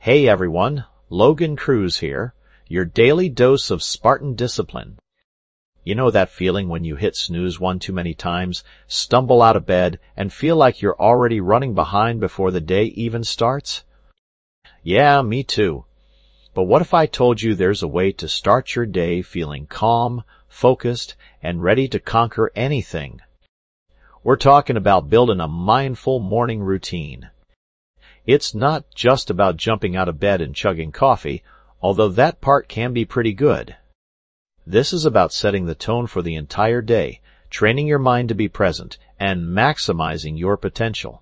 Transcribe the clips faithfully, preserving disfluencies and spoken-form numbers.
Hey everyone, Logan Cruz here, your daily dose of Spartan discipline. You know that feeling when you hit snooze one too many times, stumble out of bed, and feel like you're already running behind before the day even starts? Yeah, me too. But what if I told you there's a way to start your day feeling calm, focused, and ready to conquer anything? We're talking about building a mindful morning routine. It's not just about jumping out of bed and chugging coffee, although that part can be pretty good. This is about setting the tone for the entire day, training your mind to be present, and maximizing your potential.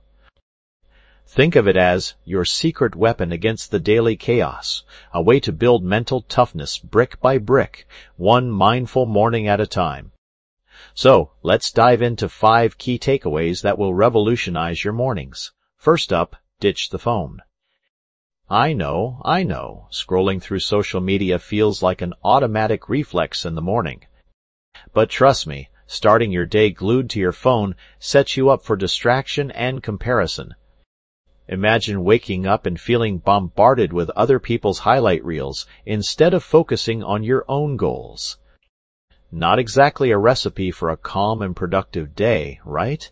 Think of it as your secret weapon against the daily chaos, a way to build mental toughness brick by brick, one mindful morning at a time. So, let's dive into five key takeaways that will revolutionize your mornings. First up, ditch the phone. I know, I know, scrolling through social media feels like an automatic reflex in the morning. But trust me, starting your day glued to your phone sets you up for distraction and comparison. Imagine waking up and feeling bombarded with other people's highlight reels instead of focusing on your own goals. Not exactly a recipe for a calm and productive day, right?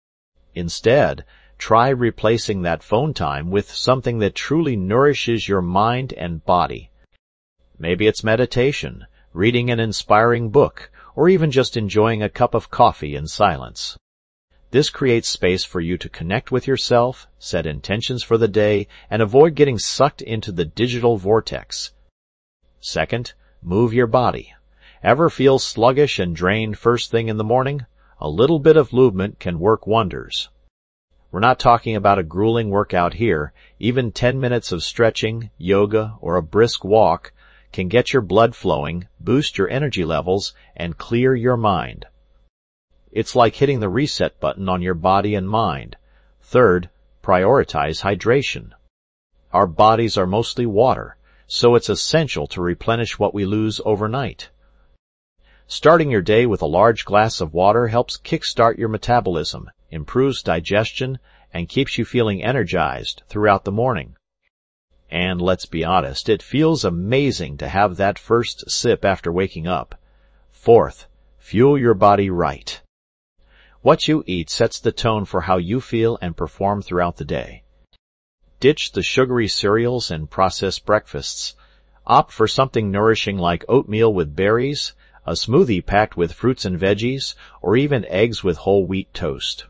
Instead, try replacing that phone time with something that truly nourishes your mind and body. Maybe it's meditation, reading an inspiring book, or even just enjoying a cup of coffee in silence. This creates space for you to connect with yourself, set intentions for the day, and avoid getting sucked into the digital vortex. Second, move your body. Ever feel sluggish and drained first thing in the morning? A little bit of movement can work wonders. We're not talking about a grueling workout here. Even ten minutes of stretching, yoga, or a brisk walk can get your blood flowing, boost your energy levels, and clear your mind. It's like hitting the reset button on your body and mind. Third, prioritize hydration. Our bodies are mostly water, so it's essential to replenish what we lose overnight. Starting your day with a large glass of water helps kickstart your metabolism, improves digestion, and keeps you feeling energized throughout the morning. And let's be honest, it feels amazing to have that first sip after waking up. Fourth, fuel your body right. What you eat sets the tone for how you feel and perform throughout the day. Ditch the sugary cereals and processed breakfasts. Opt for something nourishing like oatmeal with berries, a smoothie packed with fruits and veggies, or even eggs with whole wheat toast.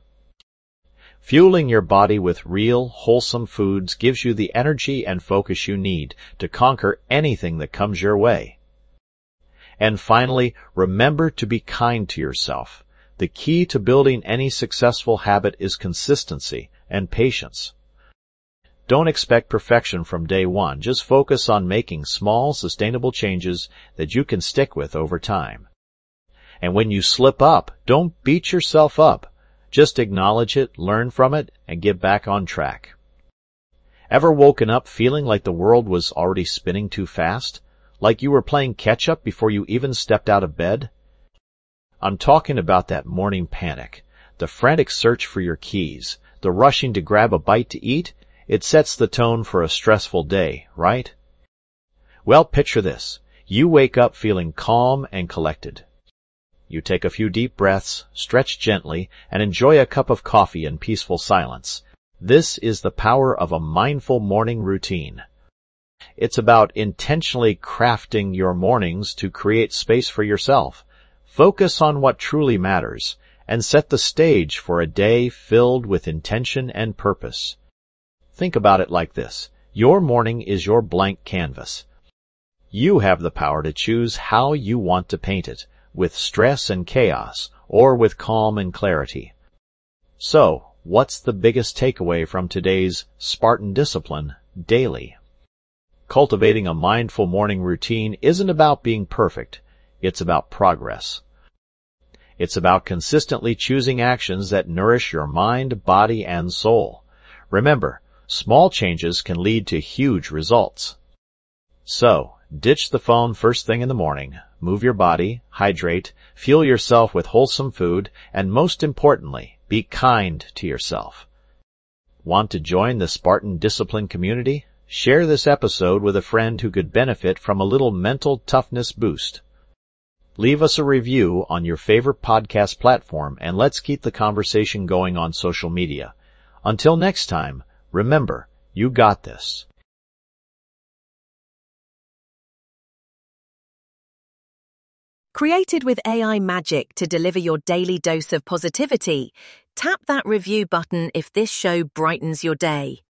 Fueling your body with real, wholesome foods gives you the energy and focus you need to conquer anything that comes your way. And finally, remember to be kind to yourself. The key to building any successful habit is consistency and patience. Don't expect perfection from day one. Just focus on making small, sustainable changes that you can stick with over time. And when you slip up, don't beat yourself up. Just acknowledge it, learn from it, and get back on track. Ever woken up feeling like the world was already spinning too fast? Like you were playing catch-up before you even stepped out of bed? I'm talking about that morning panic, the frantic search for your keys, the rushing to grab a bite to eat. It sets the tone for a stressful day, right? Well, picture this. You wake up feeling calm and collected. You take a few deep breaths, stretch gently, and enjoy a cup of coffee in peaceful silence. This is the power of a mindful morning routine. It's about intentionally crafting your mornings to create space for yourself. Focus on what truly matters, and set the stage for a day filled with intention and purpose. Think about it like this. Your morning is your blank canvas. You have the power to choose how you want to paint it, with stress and chaos, or with calm and clarity. So, what's the biggest takeaway from today's Spartan Discipline Daily? Cultivating a mindful morning routine isn't about being perfect. It's about progress. It's about consistently choosing actions that nourish your mind, body, and soul. Remember, small changes can lead to huge results. So, ditch the phone first thing in the morning, move your body, hydrate, fuel yourself with wholesome food, and most importantly, be kind to yourself. Want to join the Spartan Discipline community? Share this episode with a friend who could benefit from a little mental toughness boost. Leave us a review on your favorite podcast platform, and let's keep the conversation going on social media. Until next time, remember, you got this. Created with A I magic to deliver your daily dose of positivity, tap that review button if this show brightens your day.